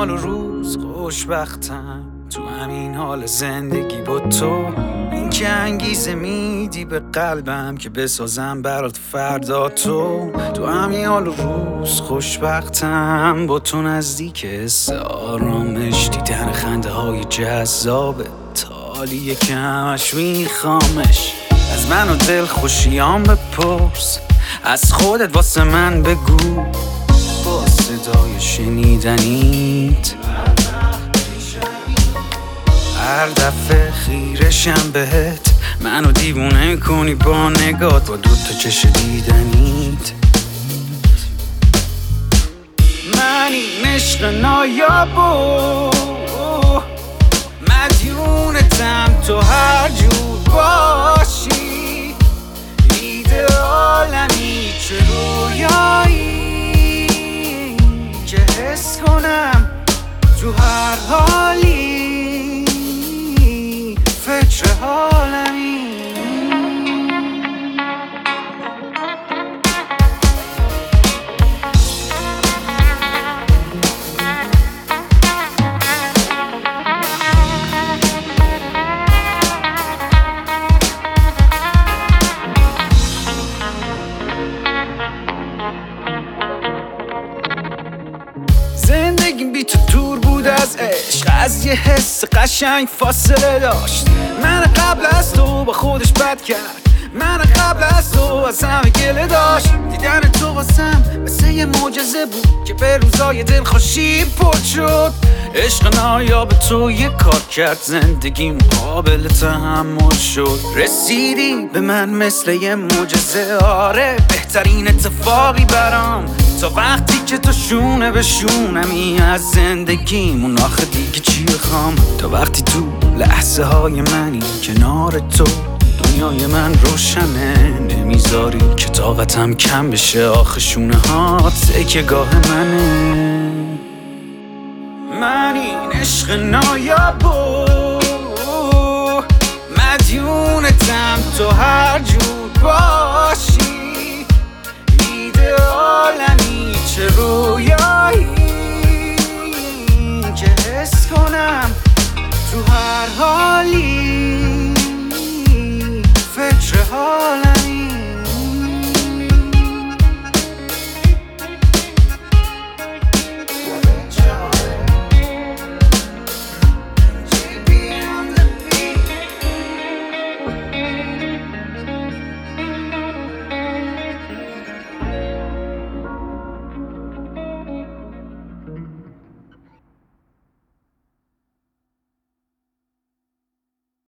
حال و روز خوشبختم تو همین حال زندگی با تو. این که انگیزه میدی به قلبم که بسازم برات فردا. تو همین حال و روز خوشبختم با تو نزدیک حس آرامش، دیدن خنده های جذابه تالی یکمش میخوامش. از من و دل خوشیام بپرس، از خودت واسه من بگو، با صدای شنیدنیت هر دفعه خیرشم بهت، منو دیوونه کنی با نگات، با دوتا چش دیدنیت. من این عشق نایابو مدیونتم، تو هر جور باشی ایدئالمی، چه رویایی که حس کنم تو هر حالی فکر حالمی. زندگیم بی تو دور بود از عشق، از یه حس قشنگ فاصله داشت. من قبل از تو با خودش بد کرد، من قبل از تو از همه گله داشت. دیدن تو واسم مثل یه معجزه بود که به روزای دلخوشی پر شد. عشق نایاب تو یه کار کرد، زندگیم قابل تحمل شد. رسیدی به من مثل یه معجزه، آره بهترین اتفاقی برام تا وقتی که تو شونه به شونمی از زندگیمون. آخه دیگه چی بخوام تا وقتی تو لحظه های منی کنار تو، دنیای من روشنه نمیذاری که طاقتم کم بشه. آخه شونه ها تکیه‌گاه منه. من این عشق نایابو